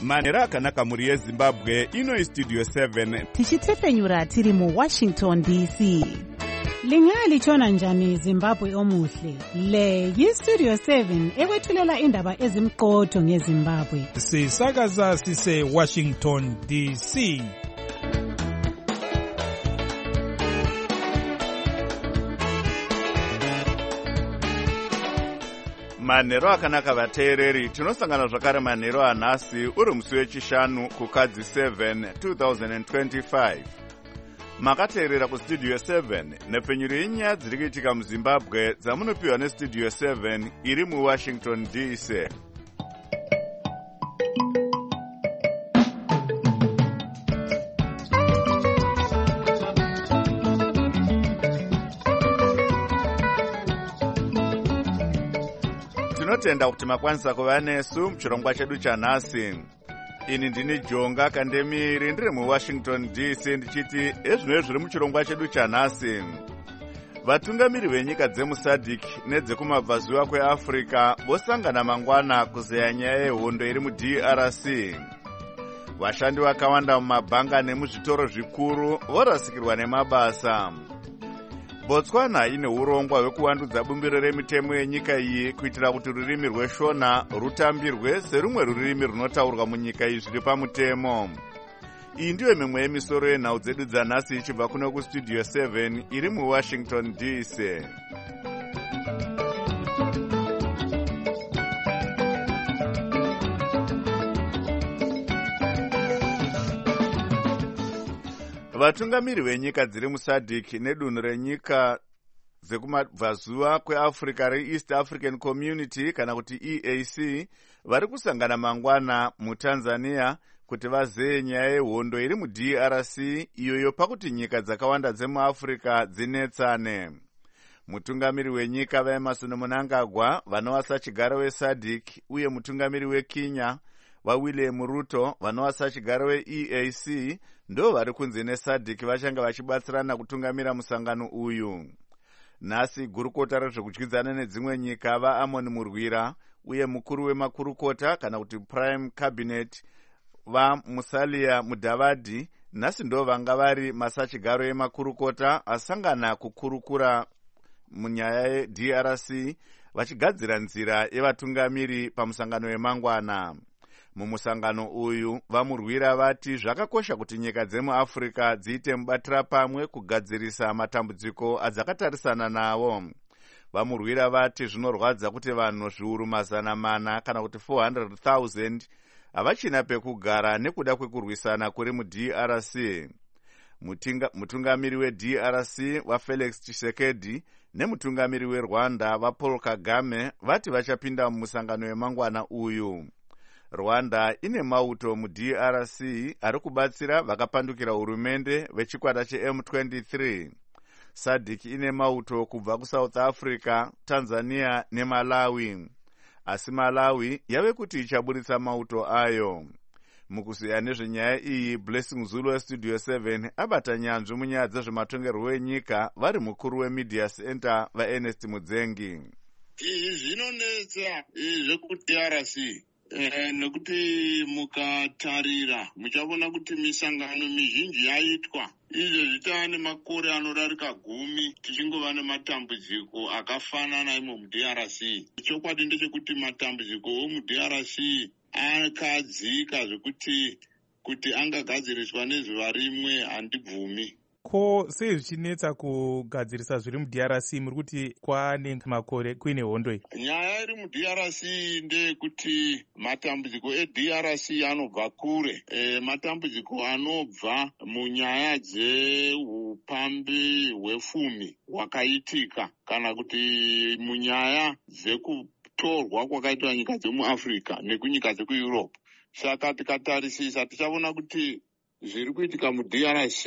manhero akanaka mhuri yezimbabwe. Ino istudio 7 tichitefenyura tiri muwashington dc. Lingalitshona njani Zimbabwe omuhle? Le yistudio 7 ekwethulela indaba ezimqotho ngeZimbabwe. Sisakaza sise Washington DC. manhero akanaka vateereri, tinosangana zvakare manhero anhasi uri musi wechishanu kukadzi 7 2025. Makateerera kustudio 7 nepfenyuro yenyaya dziri kuitika muzimbabwe dzamunopiwa nestudio 7 iri muwashington dc. Tinotenda kuti makwanisa kuva nesu muchirongwa chedu chanhasi. Ini ndini Jonga Kandemiri ndiri muwashington dc ndichiti ezvino zviri muchirongwa chedu chanhasi. Vatungamiri venyika dzemusadc nedzekumabvazuva kweAfrica vosangana mangwana kuzeya nyaya yehondo iri muDRC. Vashandi vakawanda mumabhanga nemuzvitoro zvikuru vorasikirwa nemabasa. Botswana ine urongwa hwekuwandudza bumbiro remitemo yenyika iyi kuitira kuti rurimi rweshona rutambirwe serumwe rurimi runotaurwa munyika iyi zviri pamutemo. Iyi ndiyo mimwe yemisoro yenhau dzedu dzanhasi ichibva kuno kustudio 7 iri muwashington dc. Vatungamiri venyika dziri musadc nedunhu renyika dzekumabvazuva kweAfrica reEast African Community kana kuti EAC vari kusangana mangwana muTanzania kuti vazeye nyaya yehondo iri muDRC iyoyo pakuti nyika dzakawanda dzemuAfrica dzinetsane. Mutungamiri wenyika vaEmmerson Mnangagwa vanova sachigaro weSADC uye mutungamiri weKenya vaWilliam Ruto vanova sachigaro weEAC ndo vari kunze neSADC vachanga vachibatsirana kutungamira musangano uyu. Nhasi gurukota rezvekudyidzana nedzimwe nyika vaAmon Murwira uye mukuru wemakurukota kana kuti prime cabinet vaMusalia Mudavadi nhasi ndo vanga vari masachigaro emakurukota asangana kukurukura munyaya yeDRC vachigadzira nzira yevatungamiri pamusangano wemangwana. Mumusangano uyu vamurwira vati zvakakosha kuti nyika dzemuAfrica dziite mubatira pamwe kugadzirisa matambudziko adzakatarisana nawo. Vamurwira vati zvinorwadza kuti vanhu zviuru 400 kana kuti 400,000 havachina pekugara nekuda kwekurwisana kuri muDRC. Mutungamiri weDRC vaFelix Tshisekedi nemutungamiri weRwanda vaPaul Kagame vati vachapinda mumusangano wemangwana uyu. Rwanda ine mauto muDRC ari kubatsira vakapandukira hurumende vechikwata cheM23. SADC ine mauto kubva kuSouth Africa, Tanzania neMalawi. Asi Malawi yave kuti ichaburitsa mauto ayo. Mukuziya nezvenyaya iyi, Blessing Zulu westudio 7 abata nyanzvi munyaya dzezvematongerwo enyika vari mukuru weMedia Center vaErnest Mudzengi. Zvinonetsa zvekuDRC nekuti mukatarira muchavona kuti misangano mizhinji yaitwa izvo zvitava nemakore anorarika 10 tichingova nematambudziko akafanana imo muDRC. Chokwadi ndechekuti matambudziko omuDRC akadzika zvekuti kuti angagadziriswa nezuva rimwe handibvumi. Ko sei zvichinetsa kugadzirisa zviri muDRC muri kuti kwaane makore kuine hondo iyi? Nyaya iri muDRC ndeyekuti matambudziko eDRC anobva kure. Matambudziko anobva munyaya dzeupambi hwepfumi hwakaitika kana kuti munyaya dzekutorwa kwakaitwa nyika dzemuAfrica nekunyika dzekuEurope. Saka tikatarisisa tichaona kuti zviri kuitika muDRC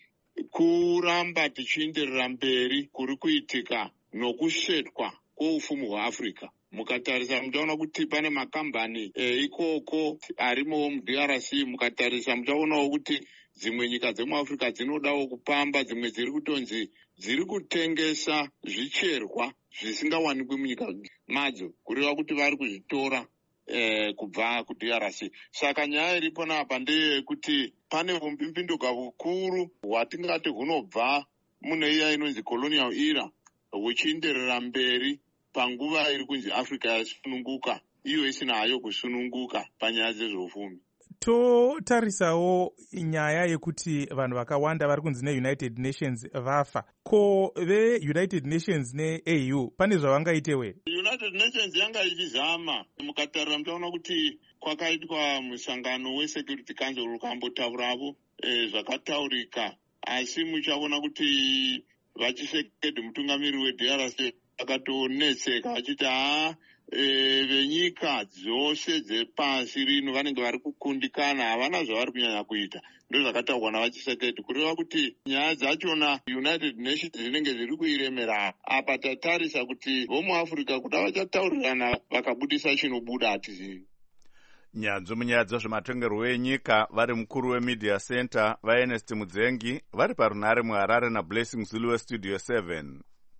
kuramba tichienderera mberi kuri kuitika nokusvetwa kwoupfumi hweAfrica. Mukatarisa muchaona kuti pane makambani ikoko arimowo muDRC. Mukatarisa muchaonawo kuti dzimwe nyika dzemuAfrica dzinodawo kupamba, dzimwe dziri kutonzi dziri kutengesa zvicherwa zvisingawanikwi munyika madzo, kureva kuti vari kuzvitora kubva kuDRC. Saka nyaya iripo napa ndeyekuti pane umbimbinduka bukuru hwatingati hunobva mune iya inonzi colonial era huchienderera mberi panguva iri kunzi Africa yasununguka, iyo isina hayo kusununguka panyaya dzezveupfumi. Totarisawo nyaya yekuti vanhu vakawanda vari kunzi neUnited Nations vafa. Ko veUnited Nations neAU pane zvavangaitewo here? United Nations yanga ichizama. Mukatarira muchaona kuti kwakaitwa musangano weSecurity Council ukambotaurawo zvakataurika, asi muchaona kuti vachisekedi mutungamiri weDRC akatonetseka achiti venyika dzose dzepasi rino vanenge vari kukundikana, havana zvavari kunyanya kuita. Ndozvakataurwa navachisekedi kureva kuti nyaya dzachona United Nations dzinenge dziri kuiremera. Apa tatarisa kuti vomuAfrica kuda vachataurirana vakabudisa chinobuda hatizivi. Nyanzvi munyaya dzezvematongerwo enyika vari mukuru weMedia Center vaErnest Mudzengi vari parunhare muHarare naBlessing Zulu weStudio 7.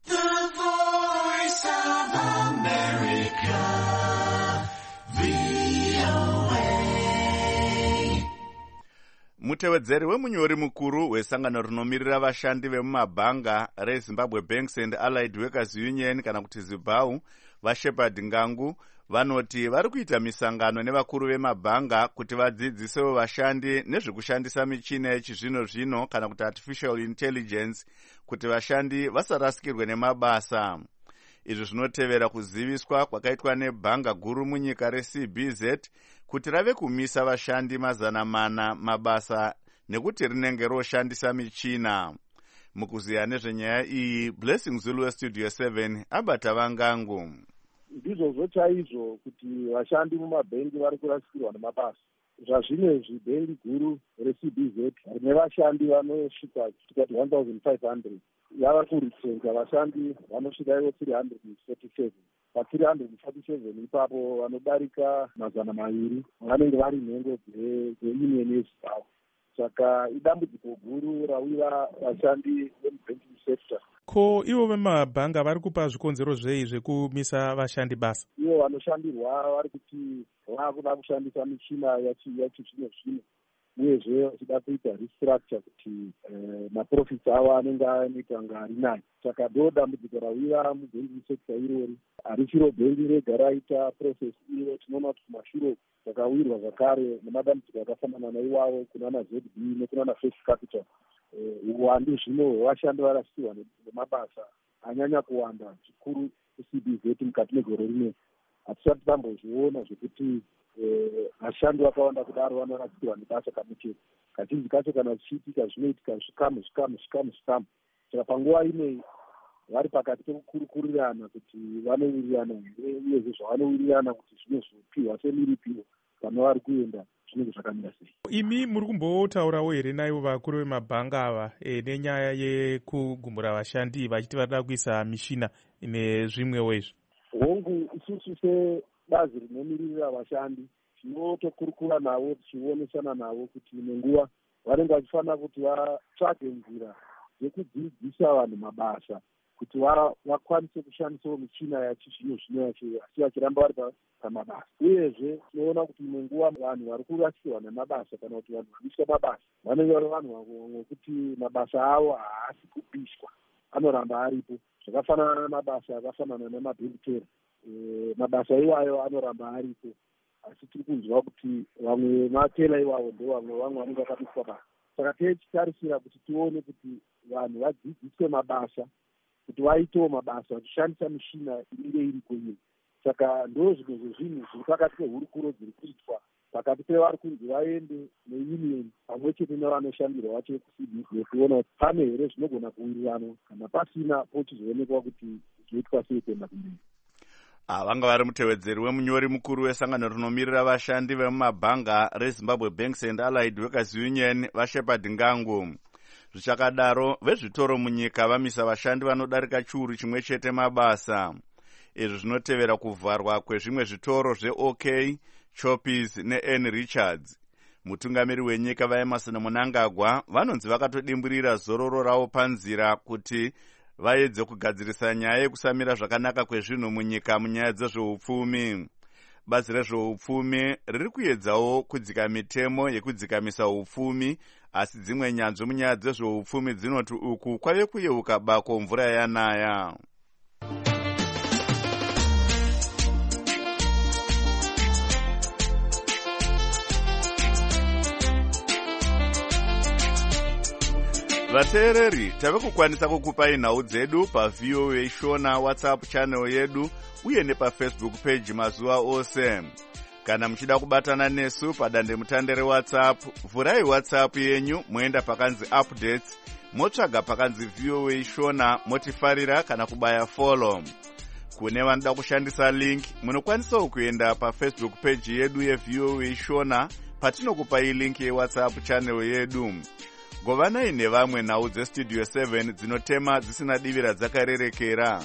Mutevedzeri wemunyori mukuru wesangano rinomirira vashandi vemumabhanga reZimbabwe Banks and Allied Workers Union kana kuti ZIBAU vaShepherd Ngangu vanoti vari kuita misangano nevakuru vemabhanga kuti vadzidzisewo vashandi nezvekushandisa michina yechizvino-zvino kana kuti artificial intelligence kuti vashandi vasarasikirwe nemabasa. Izvi zvinotevera kuziviswa kwakaitwa nebhanga guru munyika reCBZ kuti rave kumisa vashandi 400 mabasa nekuti rinenge roshandisa michina. Mukuziya nezvenyaya iyi, Blessing Zulu weStudio 7 abata vangangu. Ndizvo chaizvo kuti vashandi mumabhengi vari kurasikirwa nemabasa. Zvazvinezvi bhengi guru reCBZ rine vashandi vanosvika 1500 yava kuritsenga vashandi vanosvika ivo 347. Pa347 ipapo vanodarika 200 vanenge vari nhengo dzeunion yeZimbabwe. Saka idambudziko guru rawira vashandi vemubanking sector. Ko ivo vemabhanga vari kupa zvikonzero zvei zvekumisa vashandi basa? Ivo vanoshandirwa vari kuti vakuda kushandisa michina yachizvino-zvino uyezve vachida kuita restructure kuti maprofits avo anenge anoita kunge ari nani. Saka ndo dambudziko rawira mubanking sector irori. Harichiro bhengi rega raita process iyo, tinoona kuti kumashure zvakawirwa zvakare nemadambudziko akafanana naiwawo kunana ZB nekunana First Capital. Uwandu zvino hwevashandi varasikirwa nemabasa anyanya kuwanda zvikuru kuCBZ mukati megore rimwe. Hatisati tambozviona zvekuti vashandi vakawanda kudaro vanorasikirwa nebasa kamwe. Kazhinji kacho kana zvichiitika zvinoitika zvikamu. Saka panguva ineyi vari pakati pekukurukurirana kuti vanowirirana here uyezve zvavanowirirana kuti zvinozopihwa semiripiro vana vari kuenda zvinenge zvakamira sei. Imi muri kumbotaurawo here naivo vakuru vemabhanga ava nenyaya yekugumura vashandi vachiti varida kuisa mishina nezvimwewo izvi? Hongu isusu sebazi rinomirira vashandi tinotokurukura navo tichionesana navo kuti nenguva vanenge vachifanira kuti vatsvage nzira dzekudzidzisa vanhu mabasa kuti vakwanise kushandisawo michina yachizvino-zvino asi vachiramba vari pamabasa. Uyezve tinoona kuti imwe nguva vanhu vari kurasikirwa nemabasa kana kuti vanhu vanoiswa mabasa vanenge vari vanhu vokuti mabasa avo haasi kupishwa, anoramba aripo. Zvakafanana namabasa akafanana nemadhokotera, mabasa iwayo anoramba aripo, asi tiri kunzwa kuti vamwe matela iwavo ndo vamwe vanenge vakapiswa basa. Saka tichitarisira kuti tione kuti vanhu vadzidziswe mabasa, kuti vaitewo mabasa vachishandisa mishina inenge iriko iyo. Saka ndo zvimwe zvezvinhu zviri pakati pehurukuro dziri kuitwa pakati pevari kunzi vaende neunion pamwe chete nevanoshandirwa vacho kuCBZ kuona kuti pane here zvinogona kuwirirana, kana pasina pochizoonekwa kuti zvoitwa sei kuenda kumberi. Vanga vari mutevedzeri wemunyori mukuru wesangano rinomirira vashandi vemumabhanga reZimbabwe Banks and Allied Workers Union vaShepherd Ngangu. Zvichakadaro, vezvitoro munyika vamisa vashandi vanodarika chiuru chimwe chete mabasa. Izvi zvinotevera kuvharwa kwezvimwe zvitoro zveOK, Choppies neN Richards. Mutungamiri wenyika vaEmmerson Mnangagwa vanonzi vakatodimburira zororo ravo panzira kuti vaedze kugadzirisa nyaya yekusamira zvakanaka kwezvinhu munyika munyaya dzezveupfumi. bazi rezveupfumi riri kuedzawo kudzika mitemo yekudzikamisa upfumi, asi dzimwe nyanzvi munyaya dzezveupfumi dzinoti uku kwave kuyeuka bako mvura yanaya. Vateereri, tave kukwanisa kukupai nhau dzedu paVOA Shona WhatsApp channel yedu uye nepafacebook page mazuva ose. Kana muchida kubatana nesu padande mutande reWhatsApp, vhurai WhatsApp yenyu moenda pakanzi updates, motsvaga pakanzi VOA Shona, motifarira kana kubaya follow. Kune vanoda kushandisa link, munokwanisawo kuenda pafacebook page yedu yeVOA Shona patinokupai link yeWhatsApp channel yedu. Govanai nevamwe nhau dzestudio 7 dzinotema dzisina divira dzakarerekera.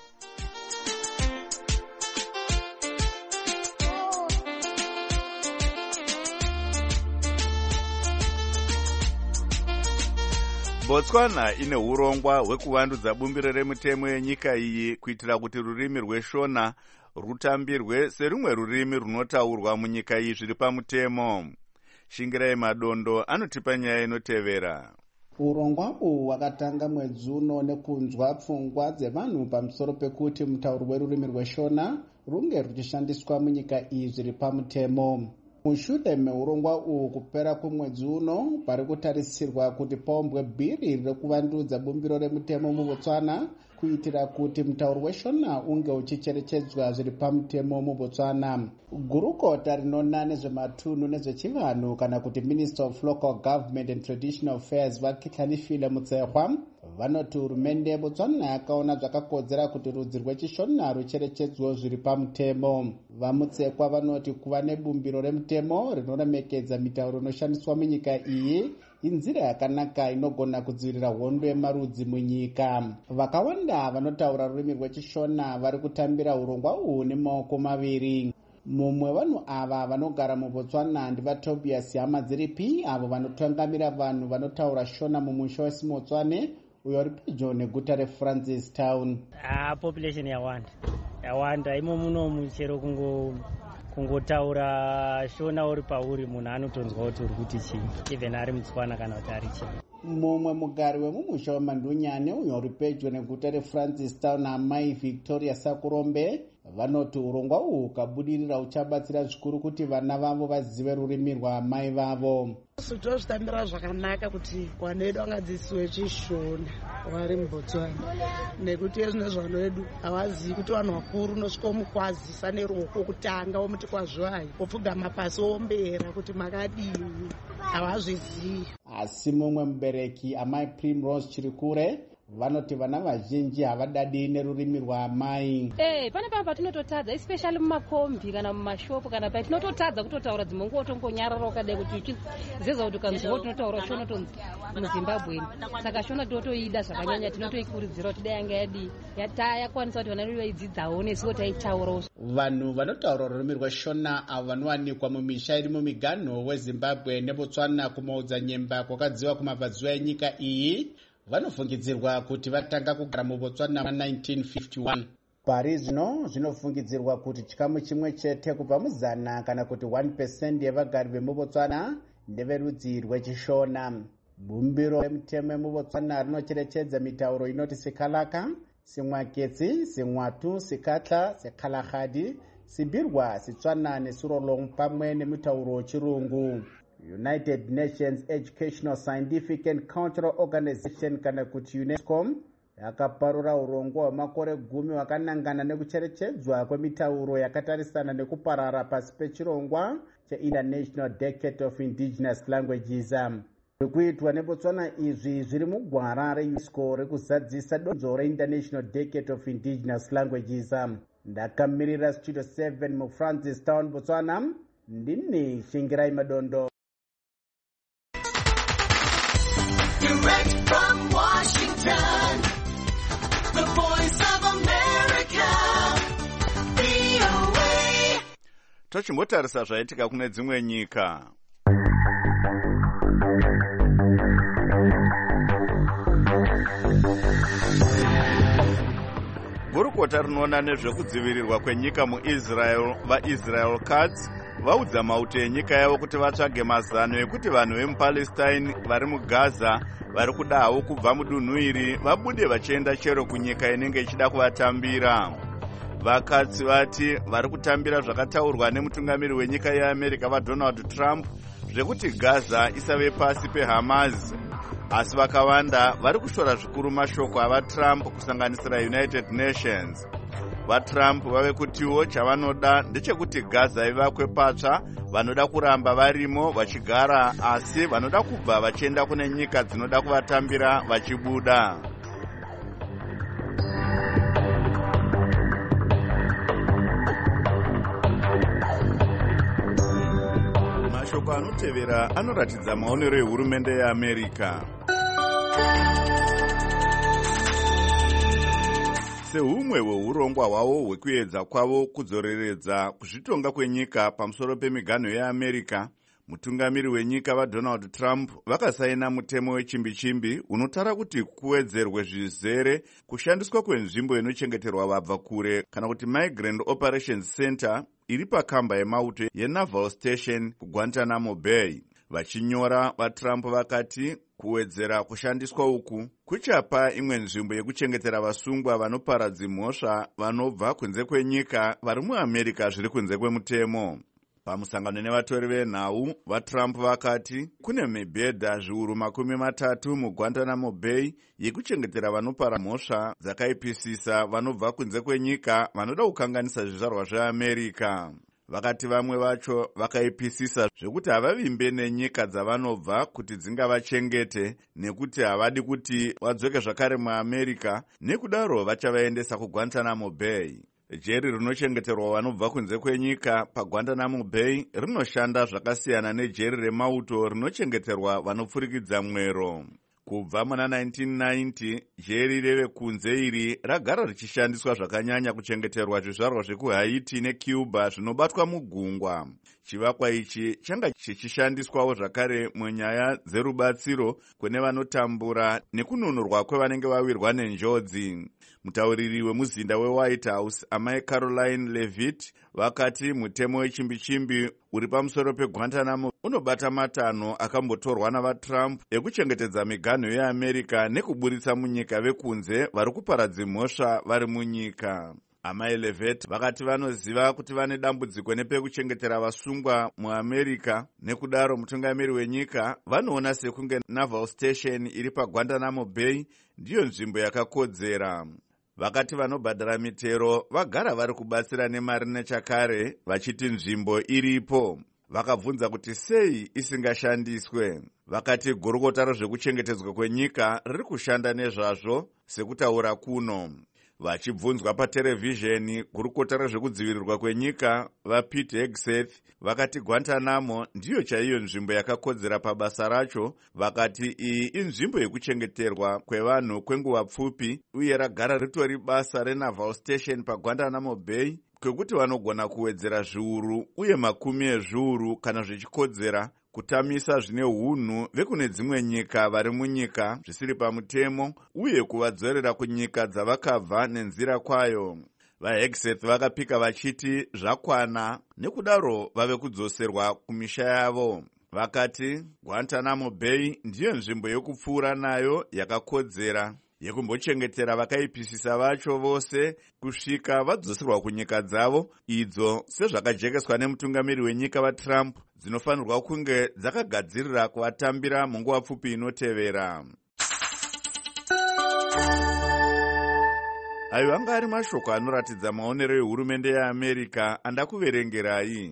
Botswana ine urongwa hwekuvandudza bumbiro remutemo yenyika iyi kuitira kuti rurimi rweShona rutambirwe serumwe rurimi runotaurwa munyika iyi zviri pamutemo. Shingirai Madondo anotipa nyaya inotevera. Urongwa uhu hwakatanga mwedzi uno nekunzwa pfungwa dzevanhu pamusoro pekuti mutauro werurimi rweShona runge ruchishandiswa munyika iyi zviri pamutemo. Mushure meurongwa uhu kupera kwemwedzi uno pari kutarisirwa kuti paumbwe bhiri rekuvandudza bumbiro remutemo muBotswana kuitira kuti mutauro weShona unge uchicherechedzwa zviri pamutemo muBotswana. Gurukota rinona nezvematunhu nezvechivanhu kana kuti Minister of Local Government and Traditional Affairs Vakitlanifile Mutsehwa vanoti hurumende yeBotswana yakaona zvakakodzera kuti rudzi rwechiShona rucherechedzwe zviri pamutemo. Vamutsekwa vanoti kuva nebumbiro remutemo rinoremekedza mitauro inoshandiswa munyika iyi inzira yakanaka inogona kudzivirira hondo yemarudzi munyika. Vakawanda vanotaura rurimi rwechiShona vari kutambira urongwa uhu nemaoko maviri. Mumwe vanhu ava vanogara muBotswana ndivaTobias Hamadziripi, avo vanotungamira vanhu vanotaura Shona mumusha weSimotswane uyo uri pedyo neguta reFrancistown. Population yawanda imo muno muchero kungotaura Shona uri pauri munhu anotonzwa kuti uri kuti chii, even ari muTswana kana kuti ari chii. Mumwe mugari wemumusha weMandunyane uyo uri pedyo neguta reFrancistown amai Victoria Sakurombe vanoti urongwa uhu ukabudirira uchabatsira zvikuru kuti vana vavo vazive rurimi rwaamai vavo. Tozvitambira zvakanaka kuti vana vedu vangadzidziswe chiShona vari muBotswana, nekuti ezvinezvi vana vedu havazivi kuti vanhu vakuru unosvika womukwazisa neruoko kutanga womuti kwazvai wopfugama pasi wombera kuti makadini, havazvizivi. Asi mumwe mubereki amai Primrose Chirikure vanoti vana vazhinji havadadi nerurimi rwaamai. Pane pamwe patinototadza especially mumakombi kana mumashopu kana patinototadza kutotaura dzimwe nguva tongonyarara ukadai kuti uchizeza kuti ukanzwa tinotaura Shona tonzi muZimbabwe. Saka Shona totoida zvakanyanya, tinotoikurudzira kuti dai yanga yakwanisa kuti vana vedu vaidzidzawo nesuwo taitaurawo. Vanhu vanotaura rurimi rweShona avo vanowanikwa mumisha iri mumiganho weZimbabwe neBotswana kumaudza nyemba kwakadziwa kumabvazuva enyika iyi vanofungidzirwa kuti vatanga kugara muBotswana mu1951. Pari zvino zvinofungidzirwa kuti chikamu chimwe chete kubva muzana kana kuti 1% yevagari vemuBotswana ndeverudzi rwechiShona. Bumbiro remutemo muBotswana rinocherechedza mitauro inoti Sikalaka, Simwaketsi, Simwatu, Sikatla, Sikhalahadi, Sibirwa, Sitswana neSurolong pamwe nemitauro chirungu. United Nations Educational, Scientific and Cultural Organization kana kuti UNESCO yakaparura urongwa hwemakore 10 wakanangana nekucherechedzwa kwemitauro yakatarisana nekuparara pasi pechirongwa cheInternational Decade of Indigenous Languages. Zvikuitwa neBotswana izvi zviri mugwara reUNESCO rekuzadzisa donzo reInternational Decade of Indigenous Languages. Ndakamirira Studio 7 muFrancistown, Botswana, ndini Shingirai Madondo. Direct from Washington, the voice of America, VOA. Tochimbotarisa zvaitika kune dzimwe nyika. gurukota rinoona nezvekudzivirirwa kwenyika muisrael vaisrael Katz vaudza mauto enyika yavo kuti vatsvage mazano ekuti vanhu vemupalestine vari mugaza vari kuda havo kubva mudunhu iri vabude vachienda chero kunyika inenge ichida kuvatambira. Vakatsi vati vari kutambira zvakataurwa nemutungamiri wenyika yeamerica vaDonald Trump zvekuti Gaza isave pasi peHamas, asi vakawanda vari kushora zvikuru mashoko avaTrump kusanganisira United Nations. VaTrump vave kutiwo chavanoda ndechekuti Gaza ivakwe patsva, vanoda kuramba varimo vachigara, asi vanoda kubva vachienda kune nyika dzinoda kuvatambira vachibuda. Mashoko anotevera anoratidza maonero ehurumende yeAmerica. Sehumwe hweurongwa hwavo hwekuedza kwavo kudzoreredza kuzvitonga kwenyika pamusoro pemiganho yeAmerica, mutungamiri wenyika vaDonald Trump vakasaina mutemo wechimbi-chimbi unotara kuti kuwedzerwe zvizere kushandiswa kwenzvimbo inochengeterwa vabva kure kana kuti Migrant Operations Center iri pakamba yemauto yeNaval Station kuGuantanamo Bay. Vachinyora, vaTrump vakati kuwedzera kushandiswa uku kuchapa imwe nzvimbo yekuchengetera vasungwa vanoparadza mhosva vanobva kunze kwenyika vari muAmerica zviri kunze kwemutemo. Pamusangano nevatori venhau, vaTrump vakati kune mibhedha zviuru 30 muGuantanamo Bay yekuchengetera vanopara mhosva dzakaipisisa vanobva kunze kwenyika vanoda kukanganisa zvizvarwa zveAmerica. Vakati vamwe vacho vakaipisisa zvekuti havavimbe nenyika dzavanobva kuti dzingavachengete nekuti havadi kuti vadzoke zvakare muAmerica, nekudaro vachavaendesa kuGuantanamo Bay. Jeri rinochengeterwa vanobva kunze kwenyika paGuantanamo Bay rinoshanda zvakasiyana nejeri remauto rinochengeterwa vanopfurikidza mwero. Kubva muna 1990, jeri revekunze iri ragara richishandiswa zvakanyanya kuchengeterwa zvizvarwa zvekuHaiti neCuba zvinobatwa mugungwa. Chivakwa ichi changa chichishandiswawo zvakare munyaya dzerubatsiro kune vanotambura nekununurwa kwevanenge vawirwa nenjodzi. Mutauriri wemuzinda weWhite House, amai Caroline Levitt, vakati mutemo wechimbi-chimbi uri pamusoro peGuantanamo unobata matanho akambotorwa navaTrump ekuchengetedza miganho yeAmerica nekuburitsa munyika vekunze vari kuparadza mhosva vari munyika. Amai Levitt vakati vanoziva kuti vane dambudziko nepekuchengetera vasungwa muAmerica, nekudaro mutungamiri wenyika vanoona sekunge Naval Station iri paGuantanamo Bay ndiyo nzvimbo yakakodzera. Vakati vanobhadhara mitero vagara vari kubatsira nemari nechakare vachiti nzvimbo iripo. Vakabvunza kuti sei isingashandiswe. Vakati gurukota rezvekuchengetedzwa kwenyika riri kushanda nezvazvo sekutaura kuno. Vachibvunzwa paterevhizheni, gurukota rezvekudzivirirwa kwenyika vaPete Hegseth vakati Guantanamo ndiyo chaiyo nzvimbo yakakodzera pabasa racho. Vakati iyi inzvimbo yekuchengeterwa kwevanhu kwenguva pfupi uye ragara ritori basa reNaval Station paGuantanamo Bay kwekuti vanogona kuwedzera zviuru uye makumi ezviuru kana zvichikodzera kutamisa zvine hunhu vekune dzimwe nyika vari munyika zvisiri pamutemo uye kuvadzorera kunyika dzavakabva nenzira kwayo. VaHegseth vakapika vachiti zvakwana, nekudaro vave kudzoserwa kumisha yavo. Vakati Guantanamo Bay ndiyo nzvimbo yokupfuura nayo yakakodzera yekumbochengetera vakaipisisa vacho vose kusvika vadzoserwa kunyika dzavo, idzo sezvakajekeswa nemutungamiri wenyika vaTrump dzinofanirwa kunge dzakagadzirira kuvatambira munguva pfupi inotevera. Ayo anga ari mashoko anoratidza maonero ehurumende yeAmerica andakuverengerai.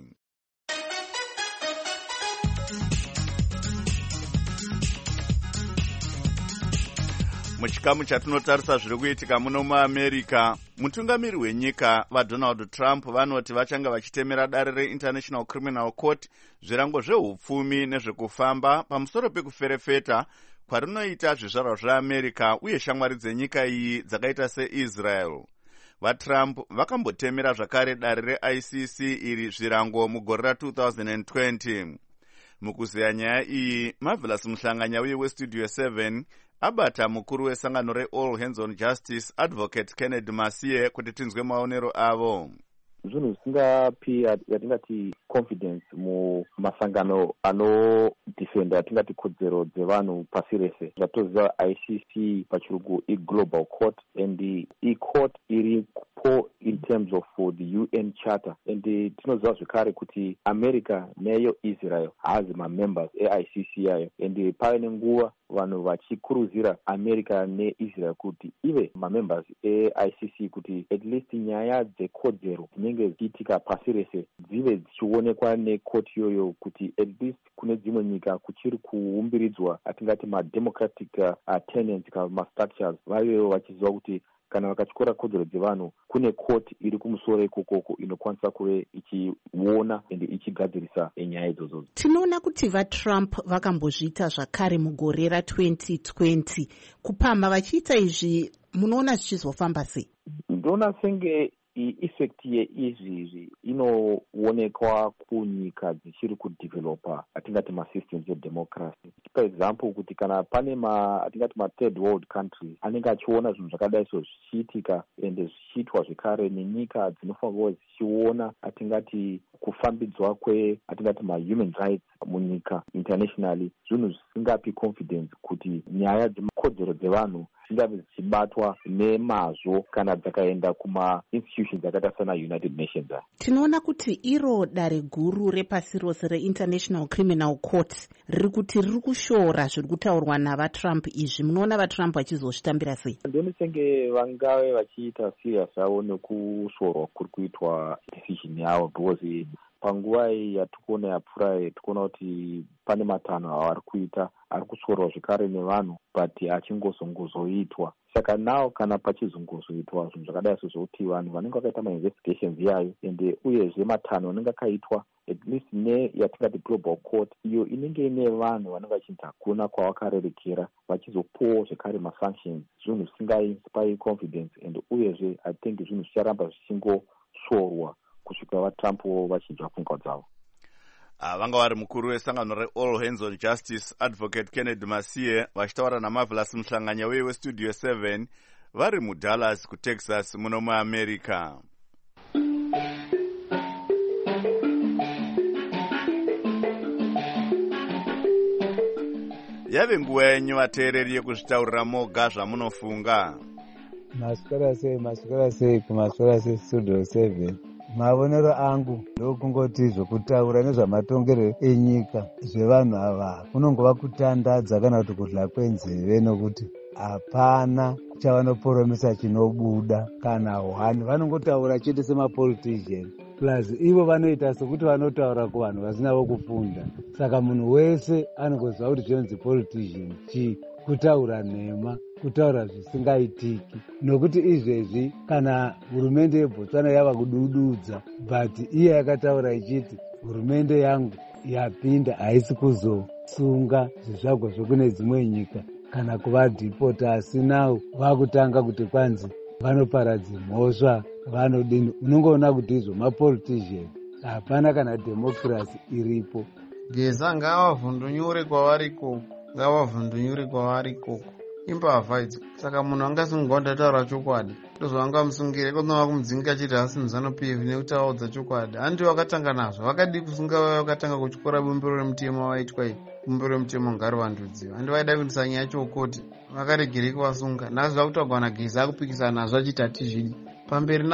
Muchikamu chatinotarisa zviri kuitika muno muAmerica, mutungamiri wenyika vaDonald Trump vanoti vachanga vachitemera dare reInternational Criminal Court zvirango zvehupfumi nezvekufamba pamusoro pekuferefeta kwarinoita zvizvarwa zveAmerica uye shamwari dzenyika iyi dzakaita seIsrael. VaTrump vakambotemera zvakare dare reICC iri zvirango mugore ra2020. Mukuziya nyaya iyi, Marvelous Muhlanganya uye weStudio 7 abata mukuru wesangano reAll Hands on Justice Advocate Kennedy Masiye kuti tinzwe maonero avo. Zvinhu zvisingapi yatingati confidence mumasangano anodefenda yatingati kodzero dzevanhu pasi rese. Zvatoziva ICC pachirungu iglobal court, and icourt iripo in terms of the UN Charter, and tinoziva zvekare kuti America neyo Israel hazi mamembers eICC yayo, and pave nenguva vanhu vachikuruzira America neIsrael kuti ive mamembers eICC kuti at least nyaya dzekodzero dzinenge dzichiitika pasi rese dzive dzichionekwa nekoti iyoyo, kuti at least kune dzimwe nyika kuchiri kuumbiridzwa atingati mademocratic tenants kana mastructures vavewo vachiziva kuti kana vakatyora kodzero dzevanhu kune koti iri kumusoro ikokoko inokwanisa kuve ichiona ende ichigadzirisa nyaya idzodzo. Tinoona kuti vaTrump vakambozviita zvakare mugore ra2020 kupamba vachiita izvi, munoona zvichizofamba sei? Ndona senge effect yeizvi inoonekwa kunyika dzichiri kudevelopa atingati masystems edemocracy. For example, kuti kana pane atingati third world countries anenge achiona zvinhu zvakadai so zvichiitika ende zvichiitwa zvekare nenyika dzinofanirwa zichiona atingati kufambidzwa atingati human rights munyika internationally, zvinhu zvisingapi confidence kuti nyaya dzekodzero dzevanhu dzingave dzichibatwa nemazvo kana dzakaenda kuma-institutions akaita sana United Nations. Tinoona kuti iro dare guru repasi rose reInternational Criminal Court riri kuti riri kushora zviri kutaurwa navaTrump izvi. Munoona vaTrump vachizozvitambira sei? Ndoni senge vangave vachiita serious yavo nekushorwa kuri kuitwa decision yavo, because panguva yatikuona yapfuura tikuona kuti pane matanho avari kuita ari kushorwa zvekare nevanhu but achingozongozoitwa. Saka nawo kana pachizongozoitwa zvinhu zvakadai sezvokuti vanhu vanenge vakaita ma-investigations yayo ende uyezve matanho anenge akaitwa at least yatingati global court iyo inenge ine vanhu vanenge vachinzi hakuna kwavakarerekera vachizopuwawo zvekare masanctions, zvinhu zvisingainspire confidence and uyezve I think zvinhu zvicharamba zvichingosvorwa kusvika vaTrump vachinzwa pfungwa dzavo. Vanga vari mukuru wesangano reAll Hands on Justice Advocate Kennedy Masiye vachitaura naMarvelous Muhlanganya weStudio 7 vari muDallas kuTexas muno muAmerica. Yave nguva yenyu vateereri yekuzvitaurira moga zvamunofunga. Maswera sei kumaswera seStudio 7. Mavonero angu ndokungoti zvokutaura nezvamatongerero enyika zvevanhu ava kunongova kutandadza kana kuti kudla kwenzeve, nokuti hapana chavanoporomesa chinobuda kana hwani. Vanongotaura chete semapolitician, plus ivo vanoita sekuti vanotaura kuvanhu vasinavo kufunda. Saka munhu wese anongoziva kuti zvinonzi politician chii, kutaura nhema, kutaura zvisingaitiki. Nokuti izvezvi kana hurumende yeBotswana yava kudududza, but iye yakataura ichiti hurumende yangu yapinda haisi kuzosunga zvizvagwa zvokune dzimwe nyika kana kuvadhipota, asi nawo vakutanga kuti kwanzi vanoparadza mhosva vanodini. Unongoona kuti izvo mapolitician, hapana kana democracy iripo. Geza ngavavhundunyure kwavari koko, ngavavhundunyure kwavari koko, imbavha idzo. Saka munhu angasunga ndataura chokwadi ndozvavangamusungire, kunova kumudzinga achiti hasi ZANU-PF nekuti avaudza chokwadi. Handi vakatanga nazvo, vakadi kusunga vaya vakatanga kutyora bumbiro remutemo vaitwa ivi. Bumbiro remutemo ngarivandudziwa, handi vaida kuendesa nyaya chokoti, vakaregerei kuvasunga. Nazvo vakutaurwa naGeza akupikisana nazvo achiti hatizvidi. Pamberi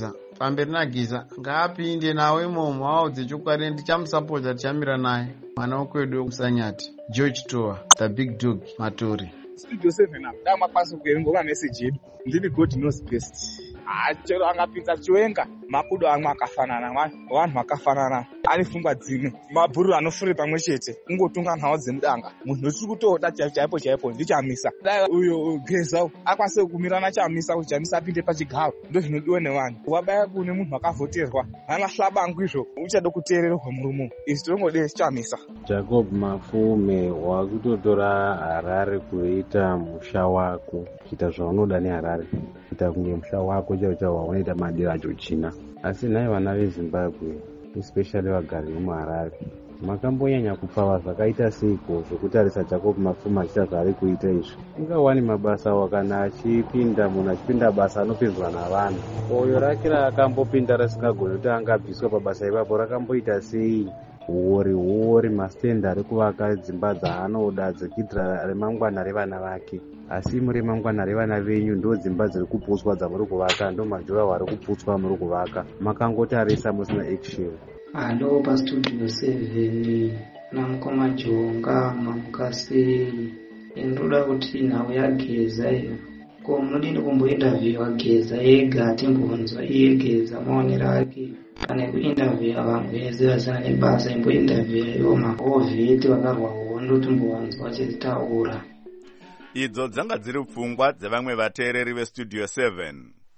naGeza ngaapinde nawo imomo avaudze chokwadi, ndichamusapota, tichamira naye. Mwana wekwedu wekusanyati George Toa, the big dog Matori. Studio 7 apa damakwanisa kuerenga message yedu, ndini God knows best. Chero angapinza chiwenga makudo amwe akafanana, vanhu vakafanana, ane pfungwa dzimwe, mabhuru anofure pamwe chete, ungotunga nhau dzemudanga. Munhu wetiri kutoda chaipo ndichamisa. Dai uyo Geza akwanise kumirana chamisa kuti chamisa apinde pachigaro, ndozvinodiwa nevanhu. Wabaya kune munhu akavhoterwa, anahlabangu izvo, uchada kuteererwa murumo. Izvi tinongode chamisa. Jacob Mafume wakutotora Harare kuita musha wako, kuita zvaunoda neHarare, kuita kunge musha wako chaiwo unoita madiro acho china. Asi nai vana veZimbabwe, especially vagari vemuHarare, makambonyanya kupfava zvakaita seiko zvokutarisa jacob mafuma achiita zvaari kuita izvi? ungawani mabasa wakana achipinda munhu achipinda basa anopinzwa navanhu. oyo rake raakambopinda risingagoni kuti angabviswa pabasa ipapo rakamboita sei? huori masitenda ari kuvaka dzimba dzaanoda dzekuitira remangwana revana vake. asi muri remangwana revana venyu ndo dzimba dziri kuputswa dzamuri kuvaka, ndo majuraho ari kuputswa muri kuvaka. makangotarisa musina action. ndo pastudio 7 namukoma jonga mamukasei ndoda kuti nhau yageza iyo ko munodini kumbointerview ageza ega timbonzwa iyegeza maonero ake pane kuinterview vanhu vese vasina nebasa imbointerview ivo maovheti vakarwa hondo timbowanzwa vachitaura. idzo dzanga dziri pfungwa dzevamwe vateereri vestudio 7.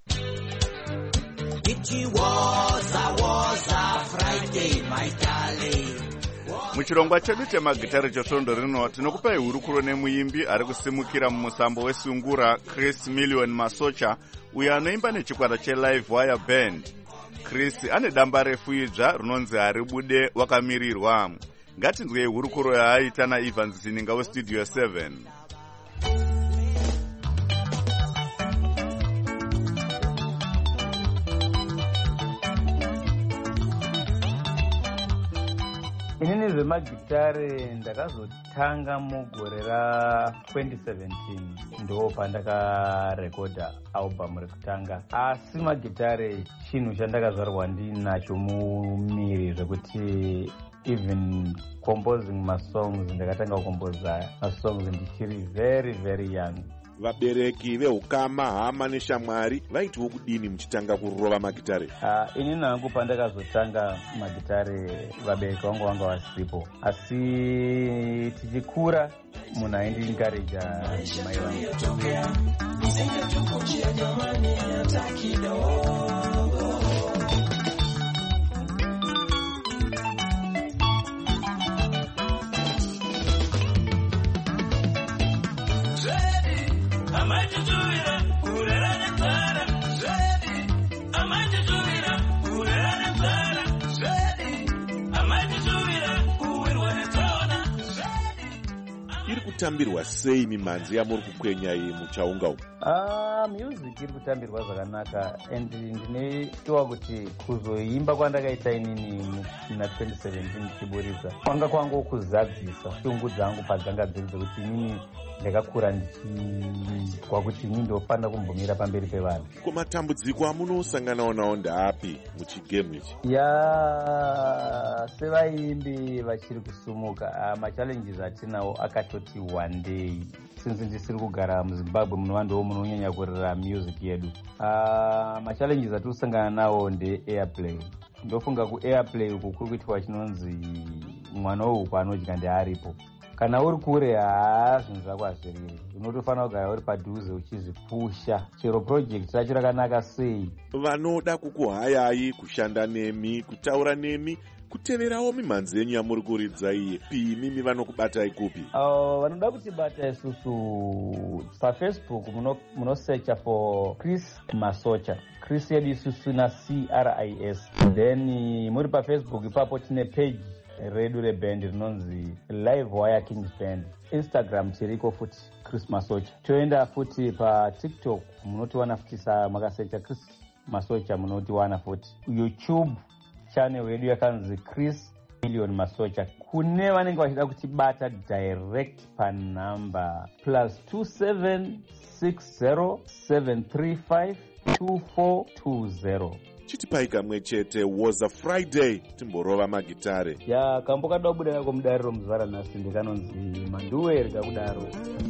muchirongwa chedu chemagitari chesvondo rino tinokupai hurukuro nemuimbi ari kusimukira mumusambo wesungura Chris Million Masocha, uyo anoimba nechikwata chelive wire band. Chris ane damba refu idzva rinonzi haribude wakamirirwa. ngatinzwei hurukuro yaaita naEvans Zininga westudio 7. inini zvemagitare ndakazotanga mugore ra2017 ndo pandakarekodha album rekutanga. asi magitare chinhu chandakazvarwa ndinacho mumiri zvekuti even composing masongs ndakatanga kukomboza masongs ndichiri very young. vabereki veukama, hama neshamwari vaitiwo kudini muchitanga kurova magitare? ini nangu pandakazotanga magitare vabereki vangu vanga vasipo, asi tichikura munhu aindinkareja mai vangu. iri kutambirwa sei mimhanzi yamuri kukwenya iyi muchaunga umu? music iri kutambirwa zvakanaka and ndinoitiwa kuti kuzoimba kwandakaita inini muna 2017 ndichiburitsa kwanga kwangu kuzadzisa shungu dzangu padzanga dziri dzekuti inini ndakakura ndichizwa kuti inini ndofanira kumbomira pamberi pevanhu. ko matambudziko amunosanganawo nawo ndaapi muchigemu ichi? sevaimbi vachiri kusumuka machallenges atinawo akatoti one day since ndisiri kugara muzimbabwe munovandowo munonyanya kurira music yedu. machallenges atiri kusangana nawo ndeairplay. ndofunga kuairplay uku kuri kuitwa chinonzi mwana weuku anodya ndearipo. kana uri kure zvinhu zvako hazviriri, unotofanira kugara uri padhuze uchizvipusha chero project racho rakanaka sei. vanoda kukuhayai kushanda nemi, kutaura nemi, kuteverawo mimhanzi yenyu yamuri kuridza iye, mimi vanokubatai kupi? vanoda kutibata isusu pafacebook munosearcha for Chris Masocha. Chris yedu isusu na CRIS. then muri pafacebook ipapo tine page redu reband rinonzi live wire kings band. Instagram tiriko futi Chris Masocha. toenda futi patiktok munotiwana futi makasearcha Chris Masocha munotiwana futi. YouTube channel yedu yakanzi Chris Million Masocha. kune vanenge vachida kutibata direct panumber +27607352420. chitipai kamwe chete was a Friday timborova magitare. kambo kada kubuda kako mudariro muzvara nhasi ndikanonzi manduwe rega kudaro.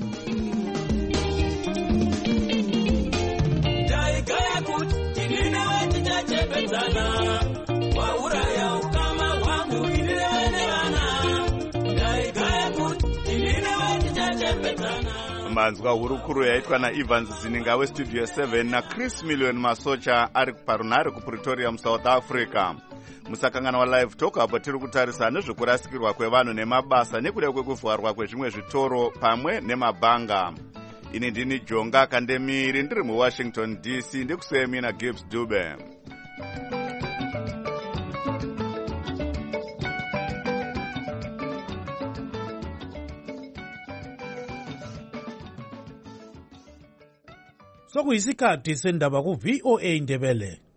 ndaigaya kuti tinine wetichachepedzana wauraya ukama hwangu inine wene vana. ndaigaya kuti tinine wetichachepedzana. manzwa hurukuro yaitwa naEvans Zininga westudio 7 naChris Million Masocha ari parunare kuPretoria muSouth Africa. musakanganwa live talk apo tiri kutarisa nezvekurasikirwa kwevanhu nemabasa nekuda kwekuvharwa kwezvimwe zvitoro pamwe nemabhanga. ini ndini Jonga Kandemiri ndiri muWashington DC ndikusemi naGibbs Dube. sokuyisikhathi sendaba ku-VOA Ndebele.